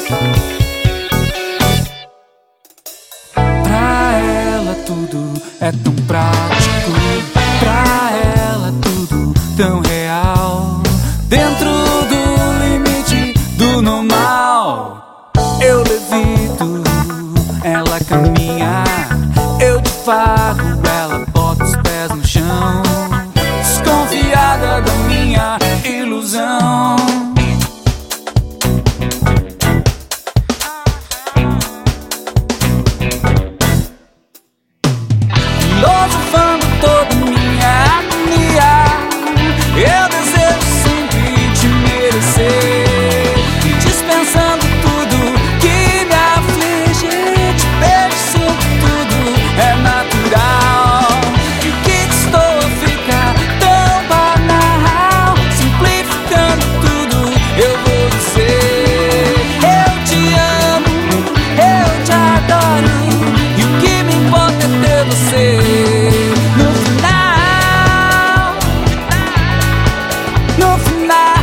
Pra ela tudo é tão prático, pra ela tudo tão real. Dentro do limite do normal, eu levito, ela caminha, eu divago, ela bota os pés no chão, desconfiada da minha ilusão. Filosofando toda minha agonia, eu desejo sempre te merecer, e dispensando tudo que me aflige, te beijo, sinto tudo, é natural. E o que estou a ficar tão banal, simplificando tudo, eu vou dizer: eu te amo, eu te adoro, e o que me importa é ter você. No final, no final,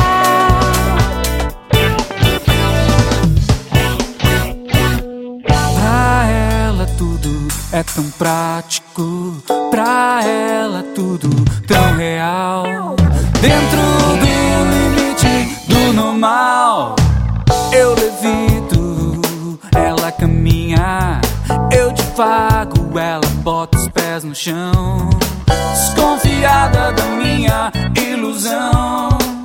pra ela tudo é tão prático, pra ela tudo tão real. Dentro do limite do normal, eu levito, ela caminha, eu divago, ela bota os pés no chão, desconfiada da minha ilusão.